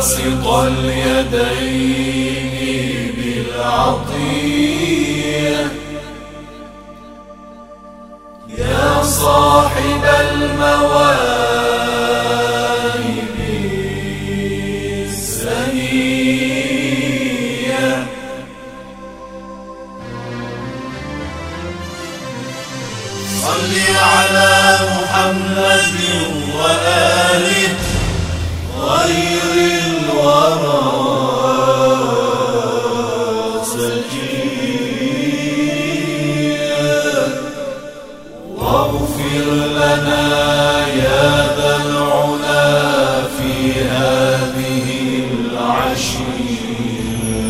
باسط اليدين بالعطية يا صاحب المواهب السنية صل على محمد وآله غير الورى سجيا واغفر لنا يا ذا العلا في هذه العشية.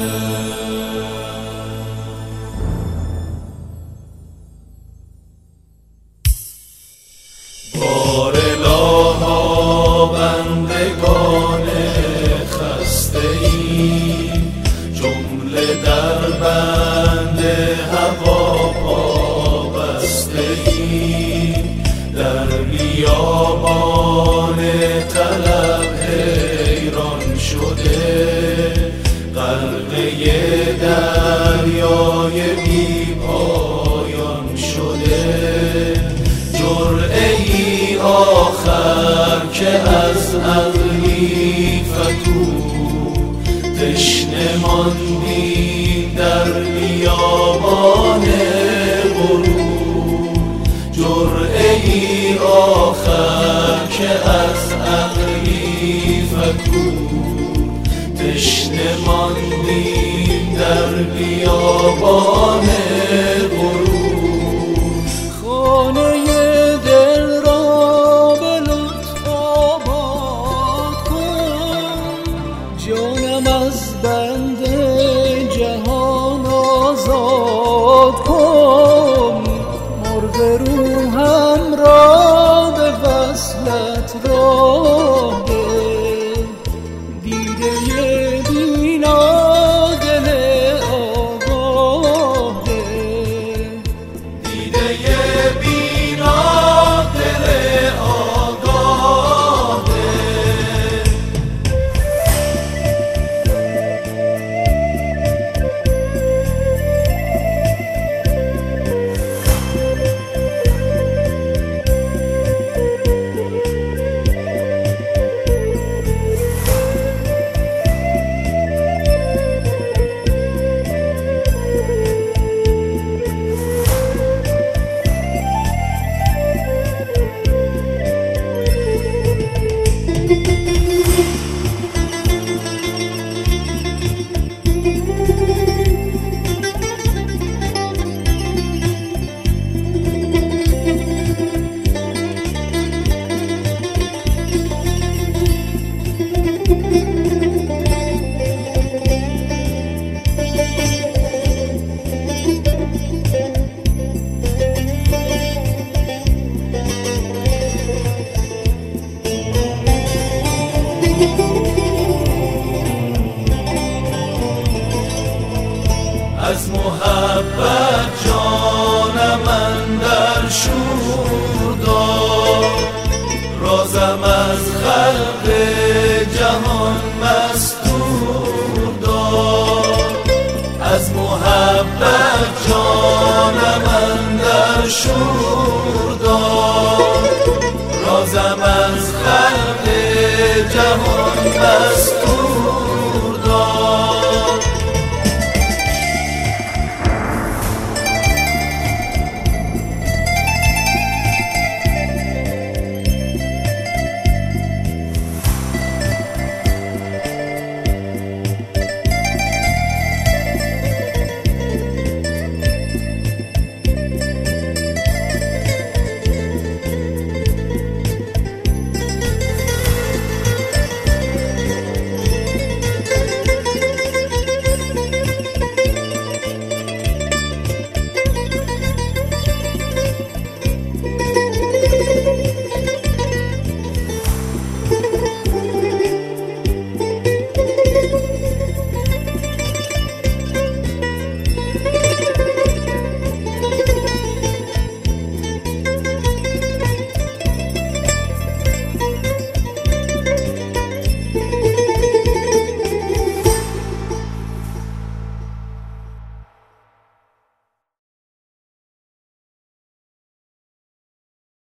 بار الها بندگان خسته‌ای جمله در بند هوا وابسته‌ای در بیابان طلب حیران شده غرقه دریای بی پایان شده جرعه‌ای آخر که از عقلی فتو تشنه ماندیم در بیابان غرور جرعه‌ای آخر که از عقلی فتو تشنه ماندیم در بیابان غرور خانه جانم از بند جهان آزاد کن مرغ روحم را به وصلت راه ده دیده بینا دل آگاه ده دیده بینا دل آگاه ده از محبت جانم اندر شور داد رازم از خلق جهان مستور داد از محبت جانم اندر شور